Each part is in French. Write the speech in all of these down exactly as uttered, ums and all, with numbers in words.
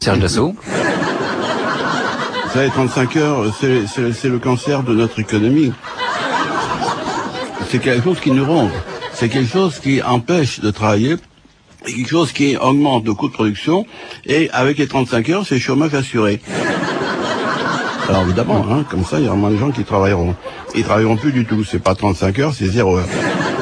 Serge Dassault. Vous savez, trente-cinq heures, c'est, c'est, c'est le cancer de notre économie. C'est quelque chose qui nous ronge. C'est quelque chose qui empêche de travailler. C'est quelque chose qui augmente le coût de production. Et avec les trente-cinq heures, c'est chômage assuré. Alors évidemment, hein, comme ça, il y aura moins de gens qui travailleront. Ils travailleront plus du tout. C'est pas trente-cinq heures, c'est zéro heure.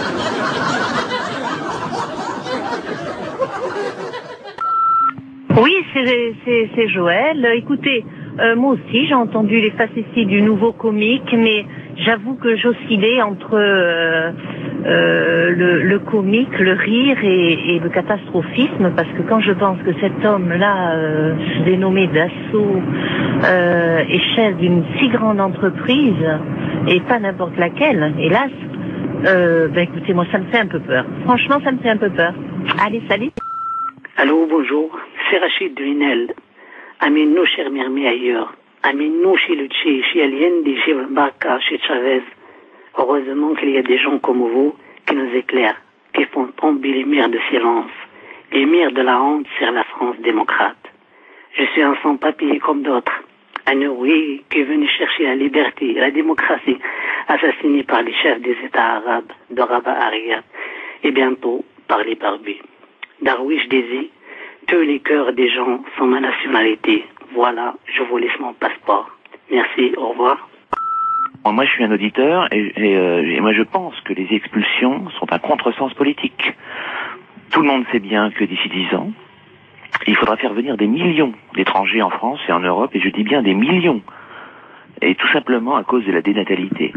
Oui, c'est, c'est, c'est Joël. Écoutez, euh, moi aussi, j'ai entendu les facéties du nouveau comique, mais j'avoue que j'oscillais entre euh, euh, le, le comique, le rire et, et le catastrophisme, parce que quand je pense que cet homme-là, euh, dénommé Dassault, euh, est chef d'une si grande entreprise, et pas n'importe laquelle, hélas, euh, ben écoutez, moi ça me fait un peu peur. Franchement, ça me fait un peu peur. Allez, salut. Allô, bonjour, c'est Rachid de Hinel. Amène-nous, cher Mermé, ailleurs. Amène-nous chez le Tché, chez Allende, chez Baka, chez Chavez. Heureusement qu'il y a des gens comme vous qui nous éclairent, qui font tomber les mers de silence, les mers de la honte sur la France démocrate. Je suis un sans-papier comme d'autres, un ouvrier qui est venu chercher la liberté et la démocratie, assassiné par les chefs des États arabes de Rabat à Riyad, et bientôt par les barbus. Darwish Désir, tous les cœurs des gens sont ma nationalité. Voilà, je vous laisse mon passeport. Merci, au revoir. Moi, je suis un auditeur et, et, euh, et moi, je pense que les expulsions sont un contresens politique. Tout le monde sait bien que d'ici dix ans, il faudra faire venir des millions d'étrangers en France et en Europe, et je dis bien des millions. Et tout simplement à cause de la dénatalité.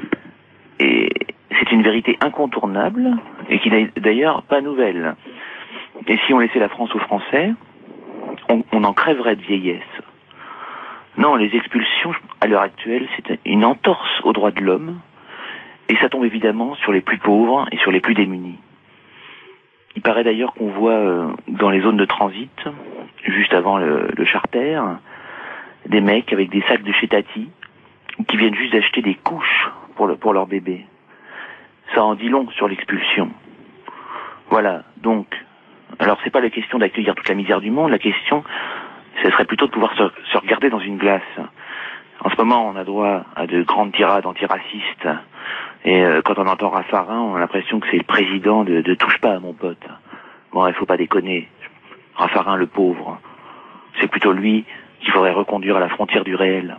Et c'est une vérité incontournable et qui n'est d'ailleurs pas nouvelle. Et si on laissait la France aux Français, on, on en crèverait de vieillesse. Non, les expulsions, à l'heure actuelle, c'est une entorse aux droits de l'homme, et ça tombe évidemment sur les plus pauvres et sur les plus démunis. Il paraît d'ailleurs qu'on voit euh, dans les zones de transit, juste avant le, le charter, des mecs avec des sacs de chez Tati, qui viennent juste d'acheter des couches pour, le, pour leur bébé. Ça en dit long sur l'expulsion. Voilà, donc... Alors, c'est pas la question d'accueillir toute la misère du monde, la question, ce serait plutôt de pouvoir se, se regarder dans une glace. En ce moment, on a droit à de grandes tirades antiracistes, et euh, quand on entend Raffarin, on a l'impression que c'est le président de, de Touche pas à mon pote. Bon, il faut pas déconner. Raffarin, le pauvre, c'est plutôt lui qu'il faudrait reconduire à la frontière du réel.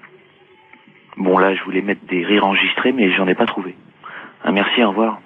Bon, là, je voulais mettre des rires enregistrés, mais j'en ai pas trouvé. Ah, merci, au revoir.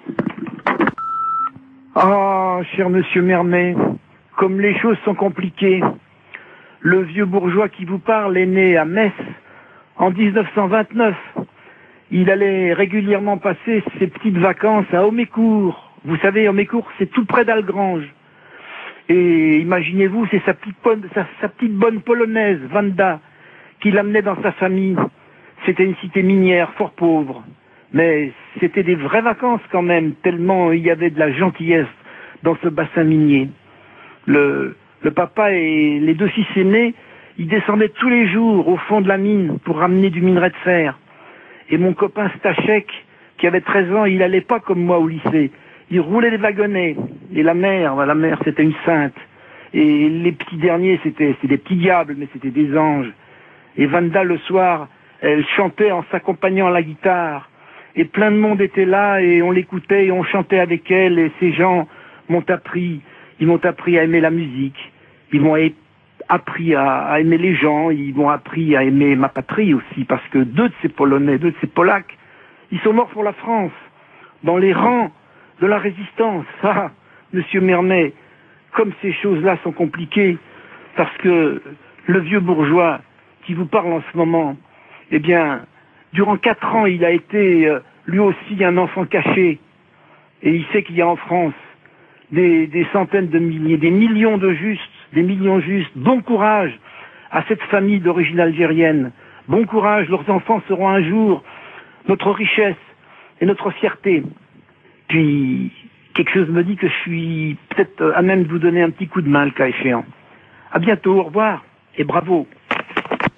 Ah, cher monsieur Mermet, comme les choses sont compliquées. Le vieux bourgeois qui vous parle est né à Metz en dix-neuf cent vingt-neuf. Il allait régulièrement passer ses petites vacances à Homécourt. Vous savez, Homécourt, c'est tout près d'Algrange. Et imaginez-vous, c'est sa petite bonne, sa, sa petite bonne polonaise, Wanda, qui l'amenait dans sa famille. C'était une cité minière fort pauvre. Mais c'était des vraies vacances quand même, tellement il y avait de la gentillesse dans ce bassin minier. Le, le papa et les deux fils aînés, ils descendaient tous les jours au fond de la mine pour ramener du minerai de fer. Et mon copain Stachek, qui avait treize ans, il allait pas comme moi au lycée. Il roulait des wagonnets. Et la mère, la mère c'était une sainte. Et les petits derniers, c'était, c'était des petits diables, mais c'était des anges. Et Wanda, le soir, elle chantait en s'accompagnant à la guitare. Et plein de monde était là, et on l'écoutait, et on chantait avec elle, et ces gens m'ont appris, ils m'ont appris à aimer la musique, ils m'ont appris à, à aimer les gens, ils m'ont appris à aimer ma patrie aussi, parce que deux de ces Polonais, deux de ces Polacs, ils sont morts pour la France, dans les rangs de la résistance. Ah, monsieur Mermet, comme ces choses-là sont compliquées, parce que le vieux bourgeois qui vous parle en ce moment, eh bien... Durant quatre ans, il a été euh, lui aussi un enfant caché. Et il sait qu'il y a en France des, des centaines de milliers, des millions de justes, des millions justes. Bon courage à cette famille d'origine algérienne. Bon courage, leurs enfants seront un jour notre richesse et notre fierté. Puis, quelque chose me dit que je suis peut-être à même de vous donner un petit coup de main, le cas échéant. À bientôt, au revoir et bravo.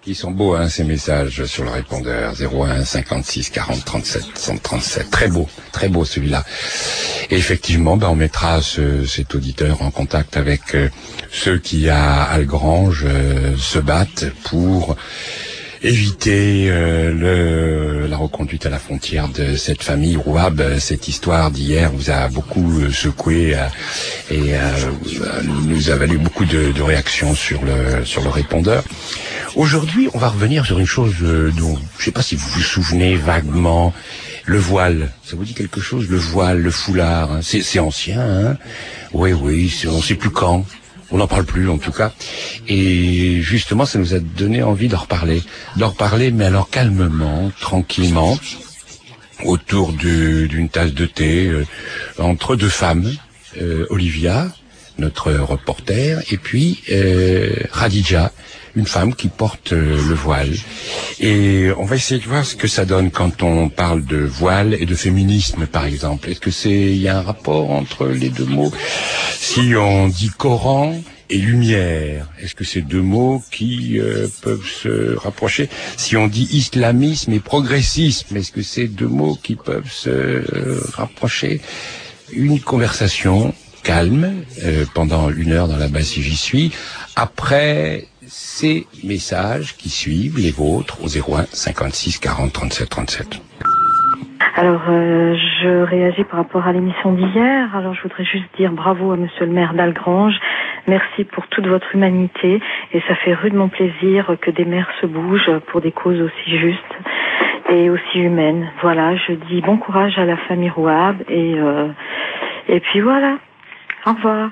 Qui sont beaux, hein, ces messages sur le répondeur. zéro un cinquante-six quarante trente-sept cent trente-sept. Très beau, très beau celui-là. Et effectivement, ben, on mettra ce, cet auditeur en contact avec euh, ceux qui, à Algrange, euh, se battent pour éviter euh, le, la reconduite à la frontière de cette famille Rouab. Cette histoire d'hier vous a beaucoup euh, secoué euh, et euh, nous a valu beaucoup de, de réactions sur le sur le répondeur. Aujourd'hui, on va revenir sur une chose euh, dont je ne sais pas si vous vous souvenez vaguement. Le voile, ça vous dit quelque chose? Le voile, le foulard, hein, c'est, c'est ancien, hein? Oui, oui, c'est, on ne sait plus quand. On n'en parle plus, en tout cas. Et justement, ça nous a donné envie d'en reparler. D'en reparler, mais alors calmement, tranquillement, autour de, d'une tasse de thé, euh, entre deux femmes, euh, Olivia, notre reporter, et puis euh, Khadija, une femme qui porte euh, le voile. Et on va essayer de voir ce que ça donne quand on parle de voile et de féminisme, par exemple. Est-ce que c'est, il y a un rapport entre les deux mots? Si on dit Coran et lumière, est-ce que c'est deux mots qui euh, peuvent se rapprocher? Si on dit islamisme et progressisme, est-ce que c'est deux mots qui peuvent se euh, rapprocher? Une conversation calme euh, pendant une heure dans la base si j'y suis. Après ces messages qui suivent, les vôtres, au zéro un cinquante-six quarante trente-sept trente-sept. Alors, euh, je réagis par rapport à l'émission d'hier. Alors, je voudrais juste dire bravo à monsieur le maire d'Algrange. Merci pour toute votre humanité. Et ça fait rudement plaisir que des maires se bougent pour des causes aussi justes et aussi humaines. Voilà, je dis bon courage à la famille Rouab. Et, euh, et puis voilà. Au revoir.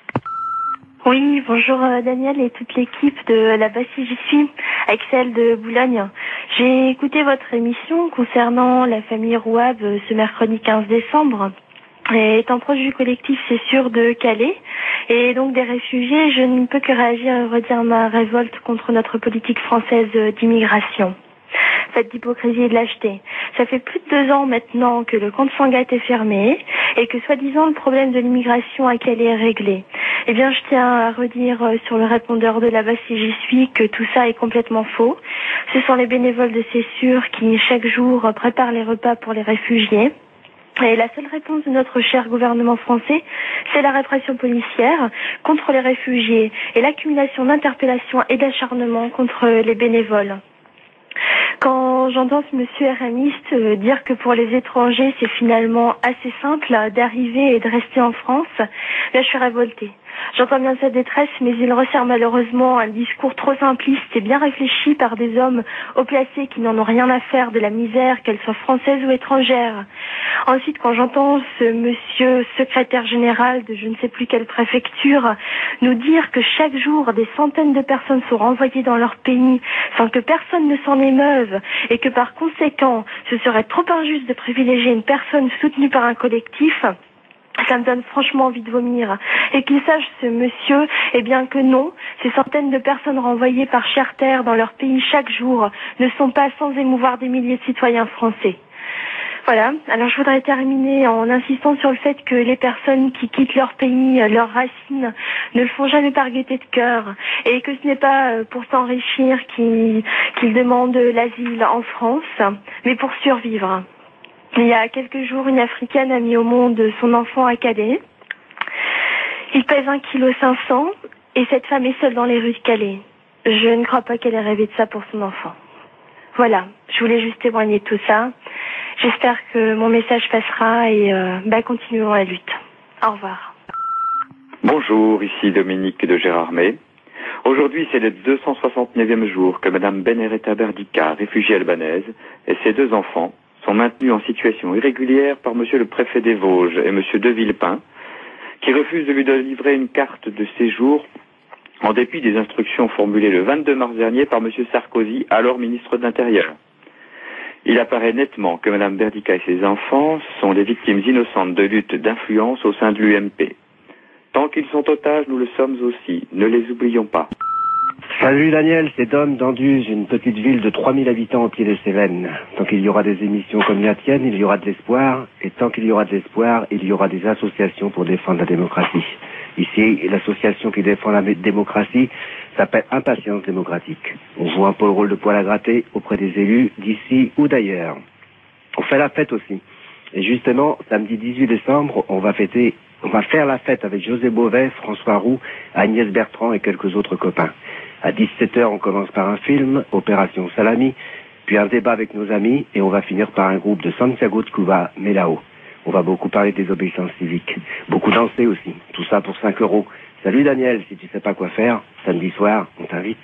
Oui, bonjour euh, Daniel et toute l'équipe de la base si j'y suis, avec celle de Boulogne. J'ai écouté votre émission concernant la famille Rouab euh, ce mercredi quinze décembre. Et étant proche du collectif, c'est sûr, de Calais, et donc des réfugiés, je ne peux que réagir et redire ma révolte contre notre politique française d'immigration. Faite d'hypocrisie et de lâcheté. Ça fait plus de deux ans maintenant que le camp de Sangatte est fermé et que soi-disant le problème de l'immigration à Calais est réglé. Eh bien, je tiens à redire sur le répondeur de la base si j'y suis que tout ça est complètement faux. Ce sont les bénévoles de Cessure qui chaque jour préparent les repas pour les réfugiés. Et la seule réponse de notre cher gouvernement français, c'est la répression policière contre les réfugiés et l'accumulation d'interpellations et d'acharnements contre les bénévoles. Quand j'entends ce monsieur RMiste euh, dire que pour les étrangers, c'est finalement assez simple d'arriver et de rester en France, là je suis révoltée. J'entends bien sa détresse, mais il resserre malheureusement un discours trop simpliste et bien réfléchi par des hommes haut placés qui n'en ont rien à faire de la misère, qu'elle soit française ou étrangère. Ensuite, quand j'entends ce monsieur secrétaire général de je ne sais plus quelle préfecture nous dire que chaque jour des centaines de personnes sont renvoyées dans leur pays sans que personne ne s'en émeuve et que par conséquent ce serait trop injuste de privilégier une personne soutenue par un collectif, ça me donne franchement envie de vomir. Et qu'il sache, ce monsieur, eh bien que non, ces centaines de personnes renvoyées par charter dans leur pays chaque jour ne sont pas sans émouvoir des milliers de citoyens français. Voilà, alors je voudrais terminer en insistant sur le fait que les personnes qui quittent leur pays, leurs racines, ne le font jamais par gaieté de cœur, et que ce n'est pas pour s'enrichir qu'ils, qu'ils demandent l'asile en France, mais pour survivre. Il y a quelques jours, une Africaine a mis au monde son enfant à Calais. Il pèse un kilo cinq cents et cette femme est seule dans les rues de Calais. Je ne crois pas qu'elle ait rêvé de ça pour son enfant. Voilà, je voulais juste témoigner de tout ça. J'espère que mon message passera et euh, bah, continuons la lutte. Au revoir. Bonjour, ici Dominique de Gérardmer. Aujourd'hui, c'est le deux cent soixante-neuvième jour que Madame Benhereta Berdika, réfugiée albanaise, et ses deux enfants sont maintenus en situation irrégulière par Monsieur le préfet des Vosges et Monsieur de Villepin, qui refusent de lui délivrer une carte de séjour en dépit des instructions formulées le vingt-deux mars dernier par Monsieur Sarkozy, alors ministre de l'Intérieur. Il apparaît nettement que Madame Berdika et ses enfants sont des victimes innocentes de lutte d'influence au sein de l'U M P. Tant qu'ils sont otages, nous le sommes aussi. Ne les oublions pas. Salut Daniel, c'est Dom d'Anduze, une petite ville de trois mille habitants au pied des Cévennes. Tant qu'il y aura des émissions comme la tienne, il y aura de l'espoir. Et tant qu'il y aura de l'espoir, il y aura des associations pour défendre la démocratie. Ici, l'association qui défend la démocratie, Ça s'appelle Impatience démocratique. On joue un peu le rôle de poil à gratter auprès des élus d'ici ou d'ailleurs. On fait la fête aussi. Et justement, samedi dix-huit décembre, on va fêter, on va faire la fête avec José Bové, François Roux, Agnès Bertrand et quelques autres copains. À dix-sept heures, on commence par un film, Opération Salami, puis un débat avec nos amis, et on va finir par un groupe de Santiago de Cuba, Melao. On va beaucoup parler des obéissances civiques. Beaucoup danser aussi. Tout ça pour cinq euros. Salut Daniel, si tu sais pas quoi faire, samedi soir, on t'invite.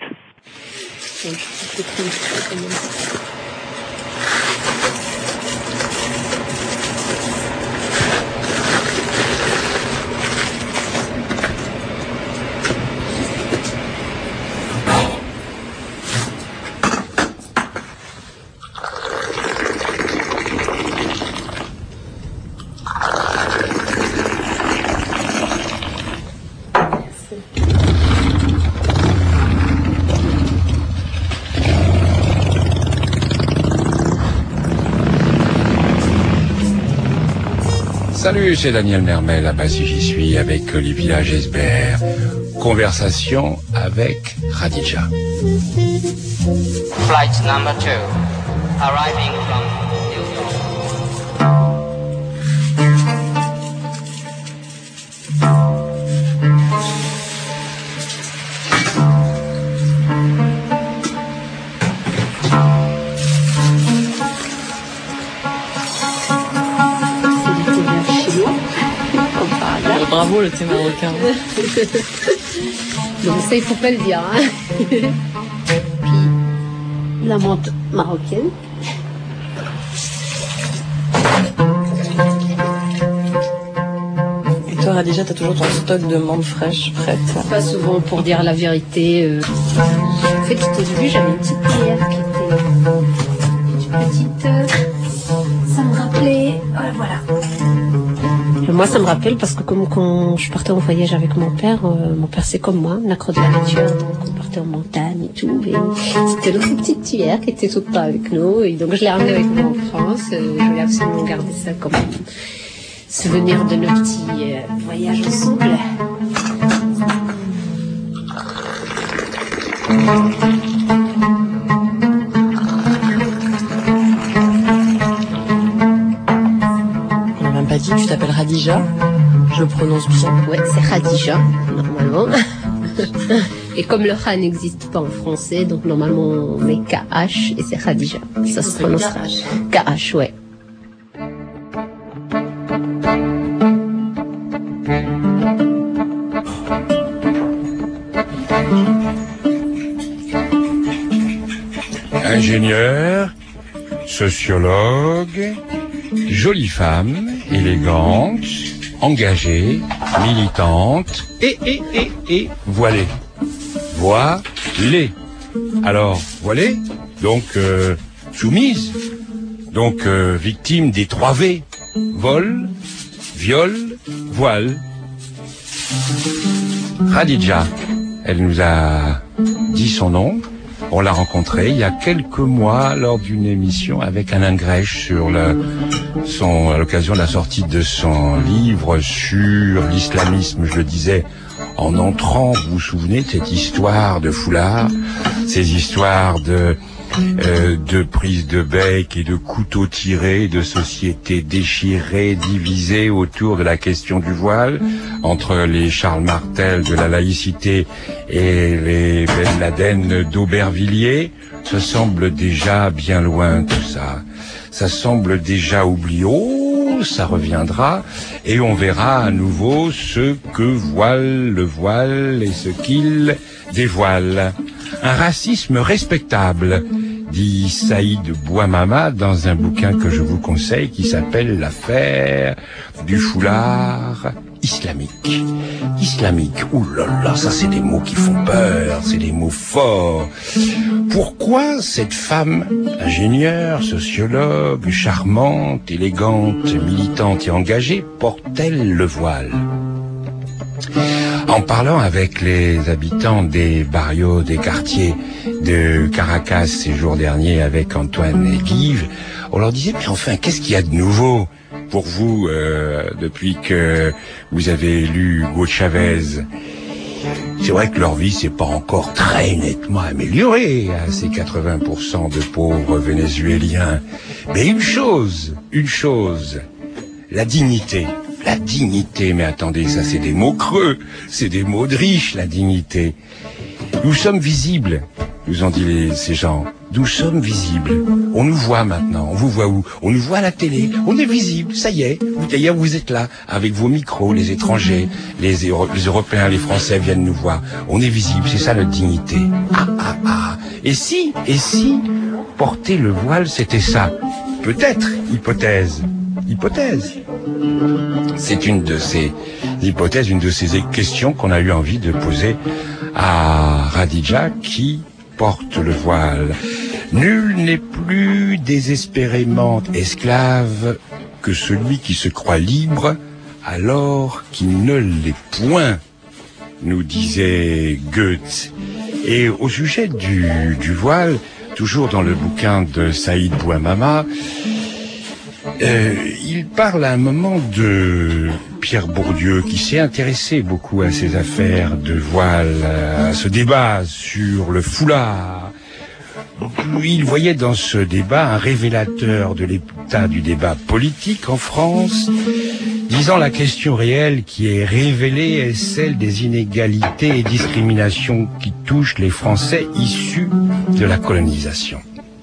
Salut, c'est Daniel Mermet, là-bas si j'y suis, avec Olivia Gesbert. Conversation avec Khadija. Flight number two, arriving from New York. Bravo le thé marocain. Donc ça il faut pas le dire. Hein. Puis la menthe marocaine. Et toi Khadija, t'as toujours ton stock de menthe fraîche prête? Pas souvent pour dire la vérité. Euh... En fait au début j'avais une petite cuillère qui était une petite. Euh... Ça me rappelait. Euh, voilà. Moi, ça me rappelle parce que comme quand je partais en voyage avec mon père, euh, mon père c'est comme moi, un accro de la nature, donc on partait en montagne et tout. Et c'était notre petite tuyère qui était tout le temps avec nous. Et donc je l'ai ramenée avec moi en France. Euh, je voulais absolument garder ça comme souvenir de nos petits euh, voyages ensemble. Pas dit, tu t'appelles Khadija, je le prononce bien. Ouais, c'est Khadija, normalement. Et comme le Kha n'existe pas en français, donc normalement on met K H et c'est Khadija. Ça se prononce K H, ouais. Ingénieur, sociologue, jolie femme, élégante, engagée, militante, et, et, et, et, voilée. Voilée. Alors, voilée, donc euh, soumise, donc euh, victime des trois V. Vol, viol, voile. Khadija, elle nous a dit son nom. On l'a rencontré il y a quelques mois lors d'une émission avec Alain Grèche sur le, son, à l'occasion de la sortie de son livre sur l'islamisme, je le disais, en entrant, vous vous souvenez de cette histoire de foulard, ces histoires de, euh, de prise de bec et de couteaux tirés, de sociétés déchirées, divisées autour de la question du voile, entre les Charles Martel de la laïcité et les Ben Laden d'Aubervilliers. Ça semble déjà bien loin tout ça. Ça semble déjà oublié. Oh, ça reviendra et on verra à nouveau ce que voile le voile et ce qu'il dévoile. Un racisme respectable, dit Saïd Bouamama dans un bouquin que je vous conseille qui s'appelle L'affaire du foulard islamique. Islamique, ouh là là, ça c'est des mots qui font peur, c'est des mots forts. Pourquoi cette femme, ingénieure, sociologue, charmante, élégante, militante et engagée, porte-t-elle le voile ? En parlant avec les habitants des barrios, des quartiers de Caracas ces jours derniers avec Antoine et Guive, on leur disait, mais enfin, qu'est-ce qu'il y a de nouveau pour vous euh, depuis que vous avez élu Hugo Chavez ? C'est vrai que leur vie s'est pas encore très nettement améliorée à ces quatre-vingts pour cent de pauvres Vénézuéliens. Mais une chose, une chose, la dignité. La dignité, mais attendez, ça c'est des mots creux, c'est des mots de riches, la dignité. Nous sommes visibles, nous ont dit les, ces gens. Nous sommes visibles. On nous voit maintenant. On vous voit où? On nous voit à la télé. On est visible. Ça y est. D'ailleurs, vous êtes là, avec vos micros, les étrangers, les, Euro les Européens, les Français viennent nous voir. On est visible. C'est ça notre dignité. Ah, ah, ah. Et si, et si, porter le voile, c'était ça? Peut-être, hypothèse. Hypothèse. C'est une de ces hypothèses, une de ces questions qu'on a eu envie de poser à Radija qui porte le voile. Nul n'est plus désespérément esclave que celui qui se croit libre alors qu'il ne l'est point, nous disait Goethe. Et au sujet du, du voile, toujours dans le bouquin de Saïd Bouamama, euh, il parle à un moment de Pierre Bourdieu qui s'est intéressé beaucoup à ces affaires de voile, à ce débat sur le foulard. Il voyait dans ce débat un révélateur de l'état du débat politique en France, disant la question réelle qui est révélée est celle des inégalités et discriminations qui touchent les Français issus de la colonisation.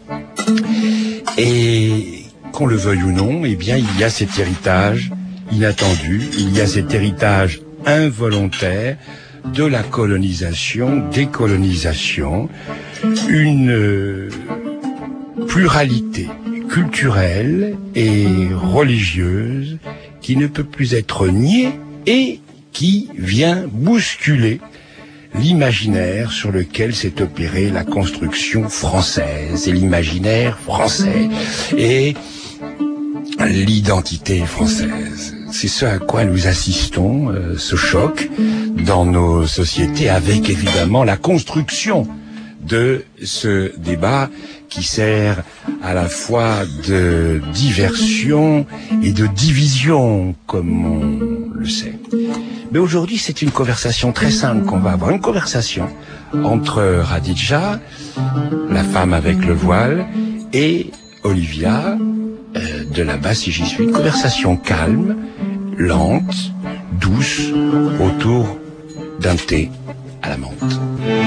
Et qu'on le veuille ou non, eh bien, il y a cet héritage inattendu, il y a cet héritage involontaire de la colonisation, décolonisation, une euh, pluralité culturelle et religieuse qui ne peut plus être niée et qui vient bousculer l'imaginaire sur lequel s'est opérée la construction française et l'imaginaire français et l'identité française. C'est ce à quoi nous assistons, euh, ce choc dans nos sociétés, avec évidemment la construction de ce débat qui sert à la fois de diversion et de division, comme on le sait. Mais aujourd'hui, c'est une conversation très simple qu'on va avoir, une conversation entre Radija, la femme avec le voile, et Olivia, euh, de là-bas si j'y suis, une conversation calme, lente, douce, autour d'un thé à la menthe.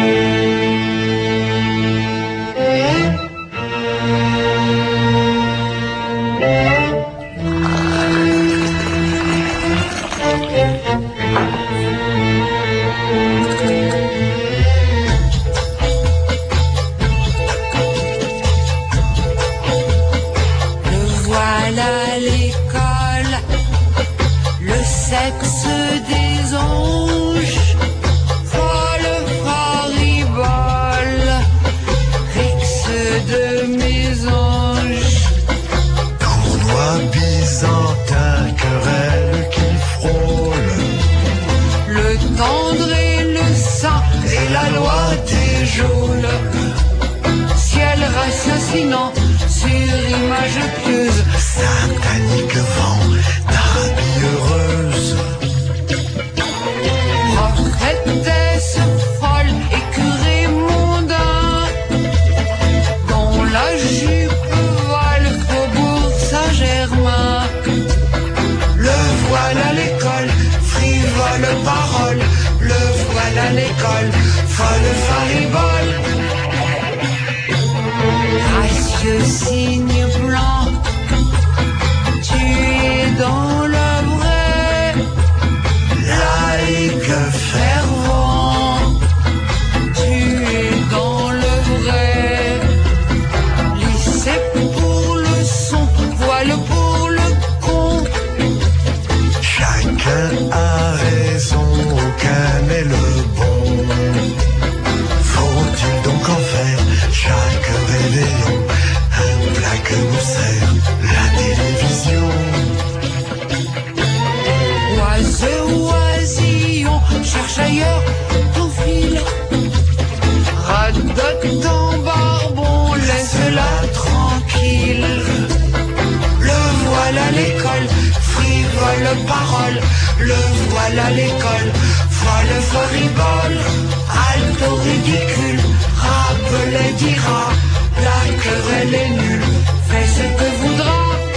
Sexe des anges, folle faribole, rixe de mes anges. Tournoi byzantin, querelle qui frôle. Le tendre et le saint et la loi des geôles. Ciel rassassinant sur image pieuse. Satanique vent d'Arabie heureuse. Prophétesse folle et curé mondain, dont la jupe vole Faubourg Saint-Germain. Le voile à l'école, frivole parole. Le voile à l'école, folle faribole. Gracieux signe blanc, tu es dans le vrai, laïque fervent, tu es dans le vrai. Lycée pour le son, voile pour le con. Chacun a raison, aucun n'est le bon. Faut-il donc en faire chaque réveillon un plat que nous sert la télévision? Oiseux, oisillon, cherche ailleurs ton fil. Radote en barbon, laisse-la tranquille. Le voile à l'école, frivole parole. Le voile à l'école, folle faribole, alto ridicule, Rabelais dira, la querelle est nulle, fais ce que voudra.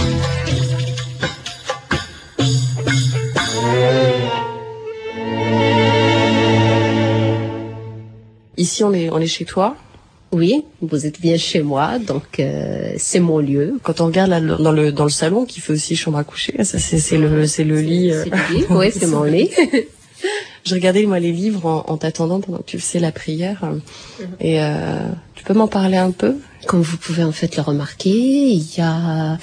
Ici, on est, on est chez toi. Oui, vous êtes bien chez moi, donc euh, c'est mon lieu. Quand on regarde là, dans le dans le salon, qui fait aussi chambre à coucher, ça c'est c'est le c'est le lit. Euh... C'est le lit, oui, c'est mon lit. Je regardais moi les livres en, en t'attendant pendant que tu faisais la prière, et euh, tu peux m'en parler un peu? Comme vous pouvez en fait le remarquer, il y a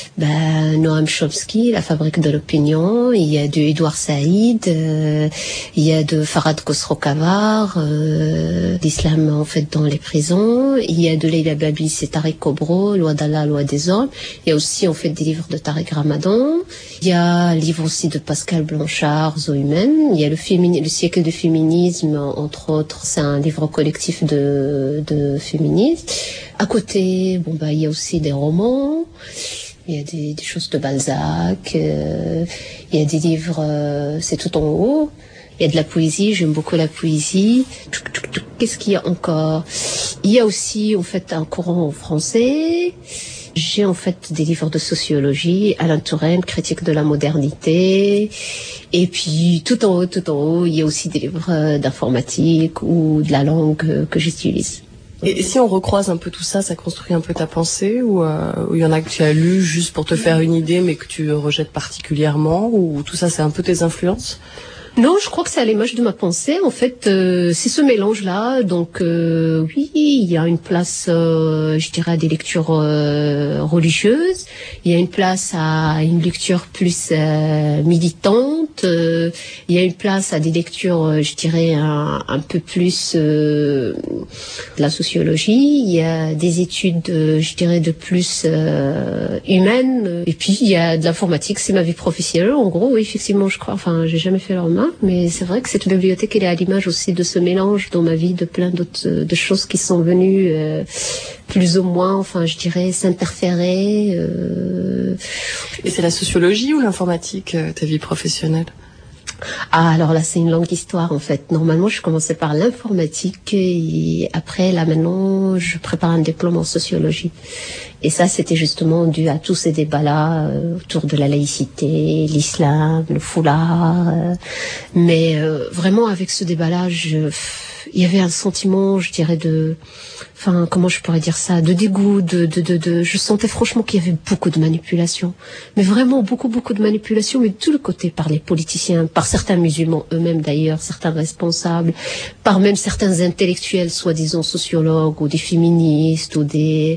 ben, Noam Chomsky, La fabrique de l'opinion, il y a de Edouard Saïd, euh, il y a de Farhad Khosrow-Kavar, euh, l'islam en fait dans les prisons, il y a de Leila Babi, c'est Tariq Kobro, Loi d'Allah, Loi des hommes, il y a aussi en fait des livres de Tariq Ramadan, il y a un livre aussi de Pascal Blanchard, Zoo humaine, il y a le, fémini- le siècle du féminisme, entre autres, c'est un livre collectif de, de féministes. À côté, bon bah il y a aussi des romans, il y a des, des choses de Balzac, euh, il y a des livres, euh, c'est tout en haut. Il y a de la poésie, j'aime beaucoup la poésie. Qu'est-ce qu'il y a encore? Il y a aussi en fait un courant en français. J'ai en fait des livres de sociologie, Alain Touraine, critique de la modernité. Et puis tout en haut, tout en haut, il y a aussi des livres d'informatique ou de la langue que j'utilise. Et si on recroise un peu tout ça, ça construit un peu ta pensée, ou euh, il y en a que tu as lu juste pour te faire une idée mais que tu rejettes particulièrement, ou tout ça c'est un peu tes influences? Non, je crois que c'est à l'image de ma pensée. En fait, euh, c'est ce mélange-là. Donc, euh, oui, il y a une place, euh, je dirais, à des lectures euh, religieuses. Il y a une place à une lecture plus euh, militante. Euh, il y a une place à des lectures, euh, je dirais, un, un peu plus euh, de la sociologie. Il y a des études, euh, je dirais, de plus euh, humaines. Et puis, il y a de l'informatique. C'est ma vie professionnelle. En gros, oui, effectivement, je crois. Enfin, j'ai jamais fait leur main. Mais c'est vrai que cette bibliothèque, elle est à l'image aussi de ce mélange dans ma vie de plein d'autres de choses qui sont venues euh, plus ou moins, enfin je dirais, s'interférer. Euh... Et c'est la sociologie ou l'informatique, ta vie professionnelle? Ah, alors là, c'est une longue histoire, en fait. Normalement, je commençais par l'informatique et après, là, maintenant, je prépare un diplôme en sociologie. Et ça, c'était justement dû à tous ces débats-là euh, autour de la laïcité, l'islam, le foulard. Euh, mais euh, vraiment, avec ce débat-là, je... il y avait un sentiment, je dirais, de... Enfin, comment je pourrais dire ça, de dégoût, de, de, de, de, je sentais franchement qu'il y avait beaucoup de manipulation. Mais vraiment beaucoup, beaucoup de manipulation, mais de tout le côté, par les politiciens, par certains musulmans eux-mêmes d'ailleurs, certains responsables, par même certains intellectuels, soi-disant sociologues, ou des féministes, ou des...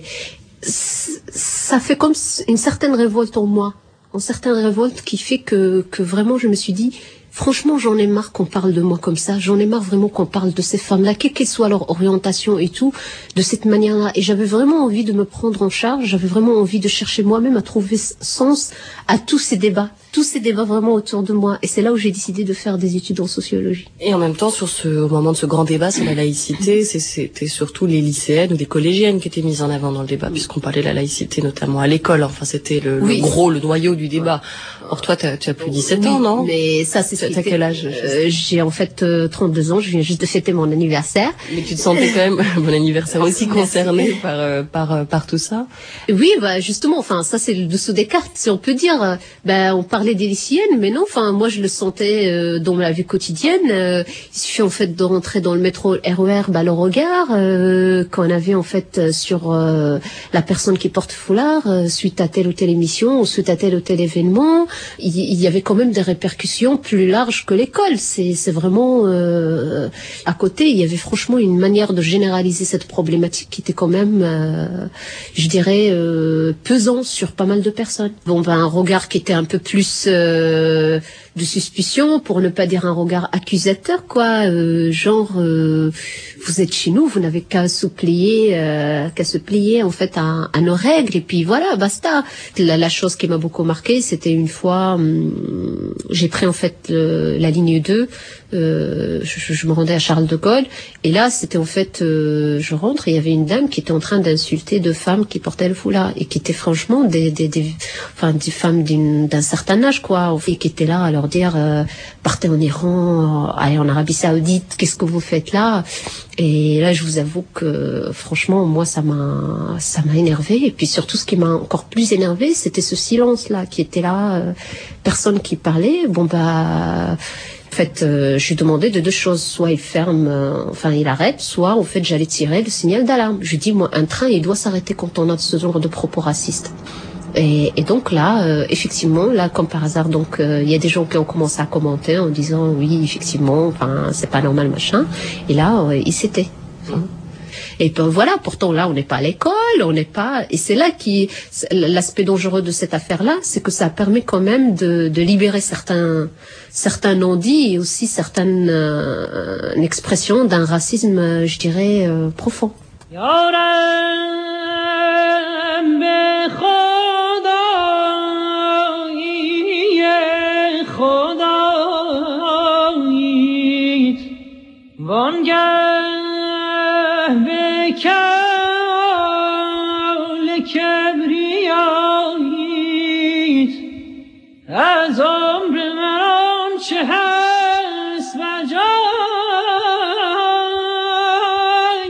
Ça fait comme une certaine révolte en moi, une certaine révolte qui fait que, que vraiment je me suis dit... Franchement, j'en ai marre qu'on parle de moi comme ça. J'en ai marre vraiment qu'on parle de ces femmes-là, quelle qu'elle soit leur orientation et tout, de cette manière-là. Et j'avais vraiment envie de me prendre en charge. J'avais vraiment envie de chercher moi-même à trouver sens à tous ces débats, tous ces débats vraiment autour de moi. Et c'est là où j'ai décidé de faire des études en sociologie. Et en même temps, sur ce au moment de ce grand débat sur la laïcité, c'était surtout les lycéennes ou les collégiennes qui étaient mises en avant dans le débat, puisqu'on parlait de la laïcité notamment à l'école. Enfin, c'était le, oui. le gros, le noyau du débat. Or, toi, tu as plus dix-sept oui, ans, non? Mais ça, c'est T'as quel âge? euh, J'ai en fait euh, trente-deux ans, je viens juste de fêter mon anniversaire. Mais tu te sentais quand même, mon anniversaire aussi, concerné par, euh, par, euh, par tout ça? Oui, bah justement, enfin ça c'est le dessous des cartes, si on peut dire. Ben on parlait des lycéennes, mais non, enfin moi je le sentais euh, dans la vie quotidienne. Euh, il suffit en fait de rentrer dans le métro R E R, bah le regard euh, qu'on avait en fait sur euh, la personne qui porte foulard euh, suite à telle ou telle émission ou suite à tel ou tel événement, il, il y avait quand même des répercussions plus larges que l'école. C'est c'est vraiment euh, à côté, il y avait franchement une manière de généraliser cette problématique qui était quand même, euh, je dirais, euh, pesant sur pas mal de personnes. Bon, ben un regard qui était un peu plus euh, de suspicion, pour ne pas dire un regard accusateur, quoi. Euh, genre, euh, vous êtes chez nous, vous n'avez qu'à se plier, euh, qu'à se plier en fait à, à nos règles, et puis voilà, basta. La, la chose qui m'a beaucoup marqué, c'était une fois, hum, j'ai pris en fait le, la ligne deux Euh, je, je me rendais à Charles de Gaulle et là c'était en fait, euh, je rentre et il y avait une dame qui était en train d'insulter deux femmes qui portaient le foulard et qui étaient franchement des, des, des, enfin des femmes d'une, d'un certain âge quoi, et qui étaient là à leur dire euh, partez en Iran, allez en Arabie Saoudite, qu'est-ce que vous faites là? Et là je vous avoue que franchement moi ça m'a ça m'a énervé et puis surtout ce qui m'a encore plus énervé c'était ce silence là qui était là, euh, personne qui parlait. Bon bah en fait, euh, je lui demandais de deux choses. Soit il ferme, euh, enfin il arrête, soit en fait j'allais tirer le signal d'alarme. Je lui dis, moi, un train, il doit s'arrêter quand on a ce genre de propos racistes. Et, et donc là, euh, effectivement, là, comme par hasard, donc il euh, y a des gens qui ont commencé à commenter en disant, oui, effectivement, enfin c'est pas normal, machin. Et là, euh, il s'était. Hein. Et ben voilà, pourtant là on n'est pas à l'école, on n'est pas, et c'est là qui, l'aspect dangereux de cette affaire-là, c'est que ça permet quand même de, de libérer certains, certains non-dits et aussi certaines euh, expressions d'un racisme, je dirais, euh, profond. از عمر من چه هست و جای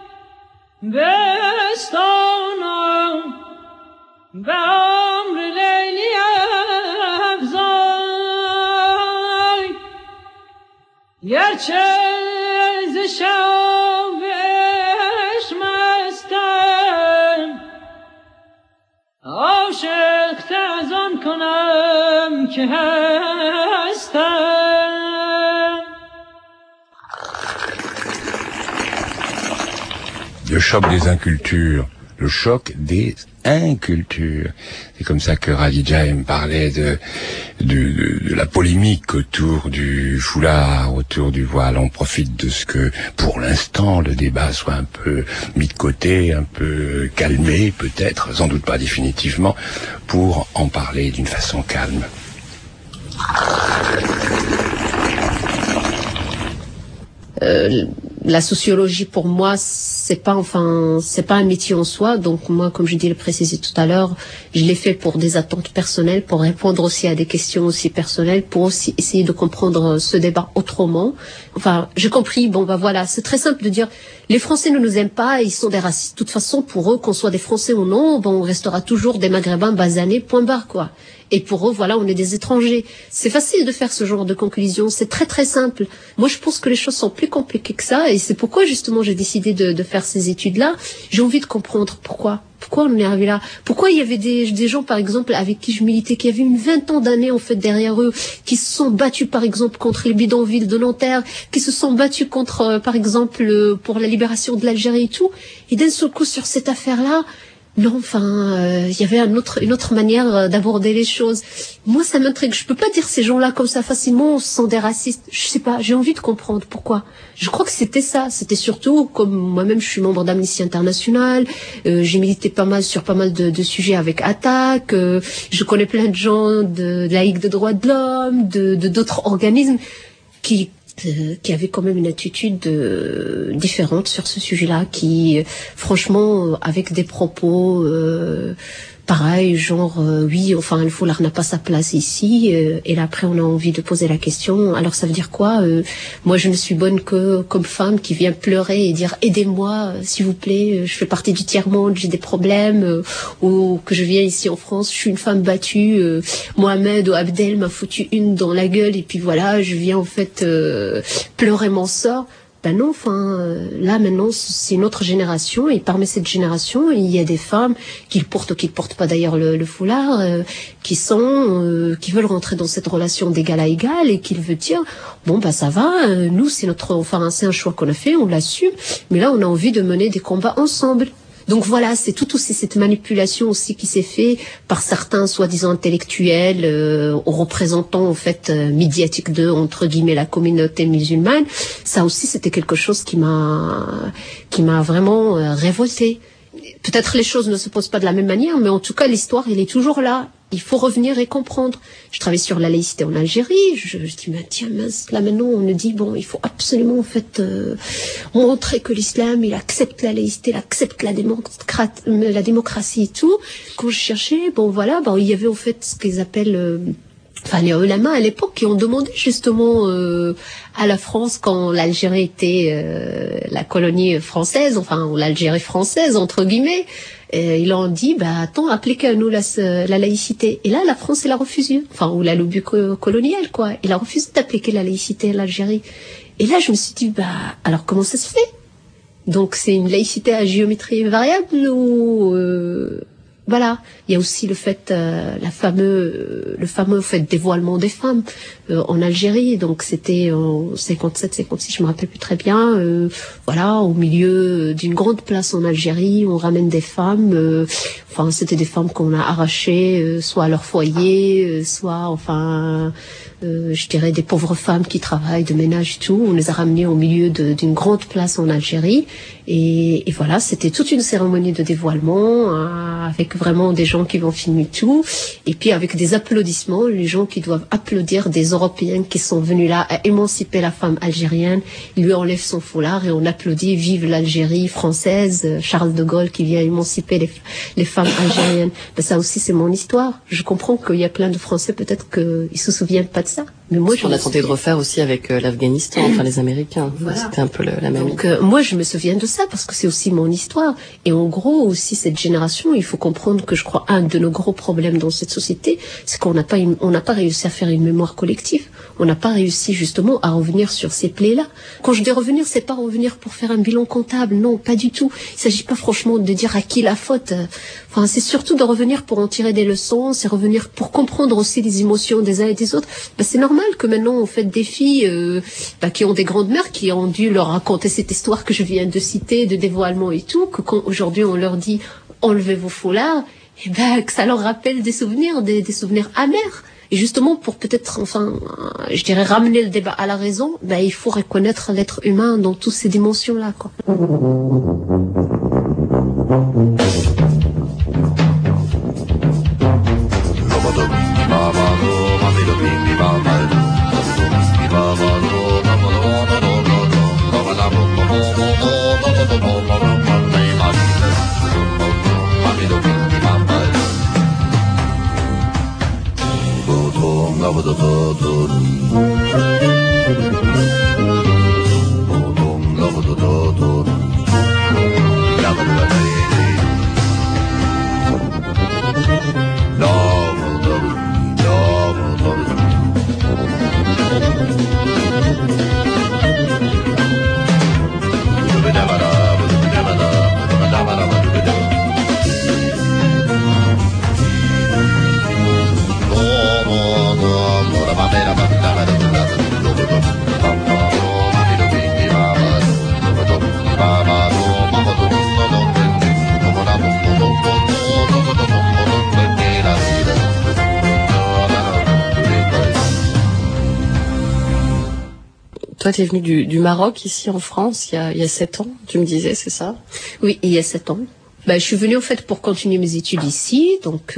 بستانم به عمر لیلی افزای گرچه ز شوش مستم عاشق از آن کنم که هستم. Le choc des incultures, le choc des incultures. C'est comme ça que Khadija me parlait de, de, de, de la polémique autour du foulard, autour du voile. On profite de ce que, pour l'instant, le débat soit un peu mis de côté, un peu calmé, peut-être, sans doute pas définitivement, pour en parler d'une façon calme. Euh, la sociologie pour moi c'est pas enfin c'est pas un métier en soi, donc moi comme je dis le précisé tout à l'heure, je l'ai fait pour des attentes personnelles, pour répondre aussi à des questions aussi personnelles, pour aussi essayer de comprendre ce débat autrement. Enfin j'ai compris, bon bah voilà, c'est très simple de dire les Français ne nous aiment pas, ils sont des racistes. De toute façon pour eux, qu'on soit des Français ou non, bon on restera toujours des Maghrébins basanés, point barre quoi. Et pour eux, voilà, on est des étrangers. C'est facile de faire ce genre de conclusion. C'est très très simple. Moi, je pense que les choses sont plus compliquées que ça. Et c'est pourquoi, justement, j'ai décidé de, de faire ces études-là. J'ai envie de comprendre pourquoi. Pourquoi on est arrivé là? Pourquoi il y avait des, des gens, par exemple, avec qui je militais, qui avaient une vingtaine d'années, en fait, derrière eux, qui se sont battus, par exemple, contre les bidonvilles de Nanterre, qui se sont battus contre, euh, par exemple, euh, pour la libération de l'Algérie et tout. Et d'un seul coup, sur cette affaire-là, non, enfin, il euh, y avait un autre, une autre manière euh, d'aborder les choses. Moi, ça m'intrigue. Je peux pas dire ces gens-là comme ça facilement sont des racistes. Je sais pas. J'ai envie de comprendre pourquoi. Je crois que c'était ça. C'était surtout, comme moi-même, je suis membre d'Amnesty International. Euh, j'ai milité pas mal sur pas mal de, de sujets avec Attaque. Euh, je connais plein de gens de, de la Ligue des droits de l'homme, de, de d'autres organismes qui Euh, qui avait quand même une attitude euh, différente sur ce sujet-là, qui, euh, franchement, euh, avec des propos euh, pareil, genre, euh, oui, enfin, le foulard n'a pas sa place ici, euh, et là, après, on a envie de poser la question, alors ça veut dire quoi? euh, Moi, je ne suis bonne que comme femme qui vient pleurer et dire, aidez-moi, euh, s'il vous plaît, je fais partie du tiers-monde, j'ai des problèmes, euh, ou que je viens ici en France, je suis une femme battue, euh, Mohamed ou Abdel m'a foutu une dans la gueule, et puis voilà, je viens en fait euh, pleurer mon sort. Ben non, enfin, euh, là maintenant c'est une autre génération, et parmi cette génération il y a des femmes qui le portent ou qui ne portent pas d'ailleurs le, le foulard, euh, qui sont, euh, qui veulent rentrer dans cette relation d'égal à égal et qui veulent dire bon bah ça va, euh, nous c'est notre, enfin c'est un choix qu'on a fait, on l'assume, mais là on a envie de mener des combats ensemble. Donc voilà, c'est tout aussi cette manipulation aussi qui s'est fait par certains soi-disant intellectuels, euh, aux représentants en fait euh, médiatiques de entre guillemets la communauté musulmane. Ça aussi c'était quelque chose qui m'a qui m'a vraiment euh, révoltée. Peut-être les choses ne se posent pas de la même manière, mais en tout cas l'histoire elle est toujours là. il faut revenir et comprendre. Je travaille sur la laïcité en Algérie. Je, je dis, mais tiens, mince, là maintenant, on nous dit, bon, il faut absolument, en fait, euh, montrer que l'islam, il accepte la laïcité, il accepte la, démocrate, la démocratie et tout. Quand je cherchais, bon, voilà, bon, il y avait, en fait, ce qu'ils appellent... Euh, Enfin, les ulama à l'époque qui ont demandé justement euh, à la France, quand l'Algérie était euh, la colonie française, enfin ou l'Algérie française entre guillemets, euh, ils ont dit bah attends, appliquez à nous la, la laïcité. Et là la France elle a refusé, enfin ou la lobby coloniale quoi, elle a refusé d'appliquer la laïcité à l'Algérie. Et là je me suis dit bah alors comment ça se fait? Donc c'est une laïcité à géométrie variable ou euh, voilà, il y a aussi le fait, euh, la fameux, euh, le fameux fait dévoilement des femmes euh, en Algérie. Donc c'était en cinquante-sept, cinquante-six, je me rappelle plus très bien. Euh, voilà, au milieu d'une grande place en Algérie, on ramène des femmes. Euh, enfin, c'était des femmes qu'on a arrachées, euh, soit à leur foyer, euh, soit, enfin, euh, je dirais des pauvres femmes qui travaillent de ménage et tout. On les a ramenées au milieu de, d'une grande place en Algérie. Et, et voilà, c'était toute une cérémonie de dévoilement hein, avec vraiment des gens qui vont filmer tout. Et puis avec des applaudissements, les gens qui doivent applaudir des Européens qui sont venus là à émanciper la femme algérienne. Ils lui enlèvent son foulard et on applaudit « Vive l'Algérie française », Charles de Gaulle qui vient émanciper les, les femmes algériennes. Ben, ça aussi, c'est mon histoire. Je comprends qu'il y a plein de Français, peut-être qu'ils se souviennent pas de ça. Mais moi, je on a tenté de refaire aussi avec euh, l'Afghanistan, enfin les Américains. Voilà. C'était un peu le, la même. Donc euh, moi, je me souviens de ça parce que c'est aussi mon histoire. Et en gros, aussi cette génération, il faut comprendre que je crois un de nos gros problèmes dans cette société, c'est qu'on n'a pas une, on n'a pas réussi à faire une mémoire collective. On n'a pas réussi justement à revenir sur ces plaies-là. Quand je dis revenir, c'est pas revenir pour faire un bilan comptable, non, pas du tout. Il s'agit pas franchement de dire à qui la faute. Enfin, c'est surtout de revenir pour en tirer des leçons, c'est revenir pour comprendre aussi les émotions des uns et des autres. Ben, c'est normal que maintenant on fait des filles euh, ben, qui ont des grandes mères qui ont dû leur raconter cette histoire que je viens de citer, de dévoilement et tout, que quand aujourd'hui on leur dit enlevez vos foulards, et ben que ça leur rappelle des souvenirs, des, des souvenirs amers. Et justement, pour peut-être, enfin, je dirais ramener le débat à la raison, ben il faut reconnaître l'être humain dans toutes ces dimensions-là, quoi. Toi, tu es venu du, du Maroc, ici en France, il y a, il y a sept ans, tu me disais, c'est ça? Oui, il y a sept ans. Ben, je suis venue en fait pour continuer mes études ici, donc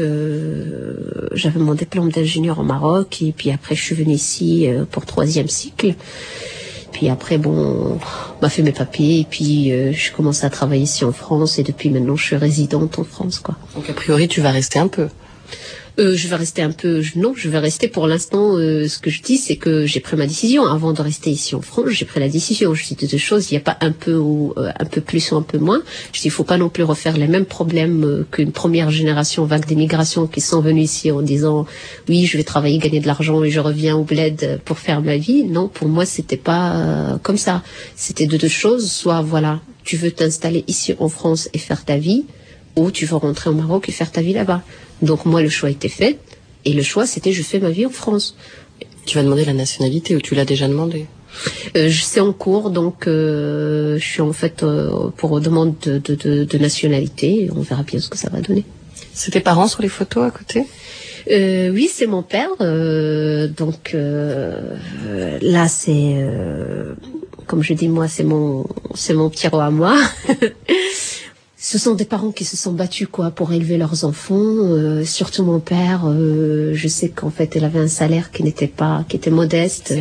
euh, j'avais mon diplôme d'ingénieur au Maroc, et puis après je suis venue ici euh, pour troisième cycle. Puis après, bon, on m'a fait mes papiers, et puis euh, je commence à travailler ici en France, et depuis maintenant je suis résidente en France, quoi. Donc a priori, tu vas rester un peu? Euh, je vais rester un peu, je, non, je vais rester pour l'instant, euh, ce que je dis, c'est que j'ai pris ma décision. Avant de rester ici en France, j'ai pris la décision. Je dis deux choses, il n'y a pas un peu ou euh, un peu plus ou un peu moins. Je dis, il faut pas non plus refaire les mêmes problèmes euh, qu'une première génération vague d'immigration qui sont venus ici en disant, oui, je vais travailler, gagner de l'argent et je reviens au bled pour faire ma vie. Non, pour moi, c'était pas euh, comme ça. C'était de deux choses, soit, voilà, tu veux t'installer ici en France et faire ta vie, ou tu veux rentrer au Maroc et faire ta vie là-bas. Donc moi, le choix était fait, et le choix, c'était je fais ma vie en France. Tu vas demander la nationalité, ou tu l'as déjà demandé? euh, C'est en cours, donc euh, je suis en fait euh, pour demande de, de, de, de nationalité, et on verra bien ce que ça va donner. C'est tes parents sur les photos à côté? Euh, oui, c'est mon père. Euh, donc euh, là, c'est euh, comme je dis moi, c'est mon c'est mon petit roi à moi. ce sont des parents qui se sont battus quoi pour élever leurs enfants. Euh, surtout mon père, euh, je sais qu'en fait, il avait un salaire qui n'était pas, qui était modeste.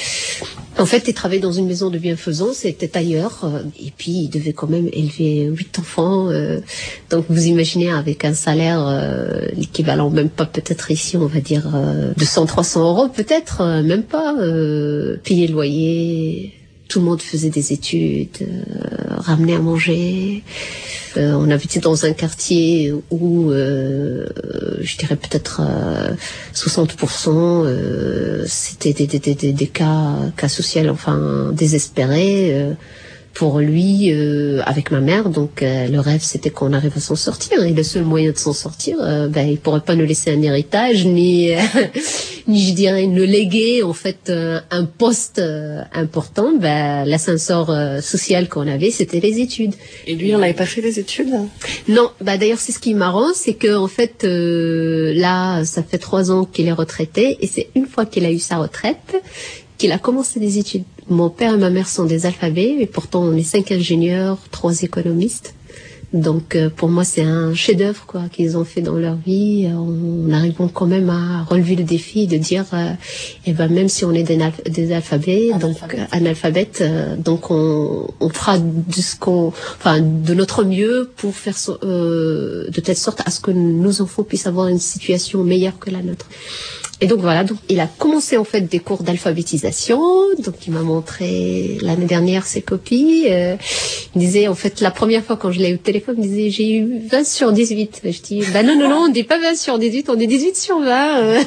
En fait, il travaillait dans une maison de bienfaisance, c'était ailleurs, euh, et puis il devait quand même élever huit enfants. Euh, donc vous imaginez avec un salaire euh, l'équivalent, même pas peut-être ici, on va dire euh, deux cents, trois cents euros peut-être, euh, même pas. Euh, payer le loyer. Tout le monde faisait des études, euh, ramenait à manger. Euh, on habitait dans un quartier où, euh, je dirais peut-être euh, soixante pour cent, euh, c'était des, des, des, des cas, cas sociaux, enfin désespérés. Euh, pour lui, euh, avec ma mère, donc euh, le rêve c'était qu'on arrive à s'en sortir. Et le seul moyen de s'en sortir, euh, ben il pourrait pas nous laisser un héritage, ni, euh, ni je dirais nous léguer en fait euh, un poste euh, important. Ben l'ascenseur euh, social qu'on avait, c'était les études. Et lui, on n'avait pas fait les études? Non, bah d'ailleurs c'est ce qui est marrant, c'est que en fait euh, là, ça fait trois ans qu'il est retraité, et c'est une fois qu'il a eu sa retraite qu'il a commencé des études. Mon père et ma mère sont des alphabets, et pourtant on est cinq ingénieurs, trois économistes. Donc euh, pour moi c'est un chef-d'œuvre quoi qu'ils ont fait dans leur vie. On arrive quand même à relever le défi de dire, euh, et ben même si on est des, alph- des alphabets, donc euh, analphabètes, euh, donc on, on fera de ce qu'on, enfin de notre mieux pour faire so- euh, de telle sorte à ce que nos enfants puissent avoir une situation meilleure que la nôtre. Et donc voilà, donc il a commencé en fait des cours d'alphabétisation. Donc il m'a montré l'année dernière ses copies. Euh, il disait en fait la première fois quand je l'ai eu au téléphone, il disait j'ai eu vingt sur dix-huit. Je dis bah non non non, on dit pas vingt sur dix-huit, on dit dix-huit sur vingt.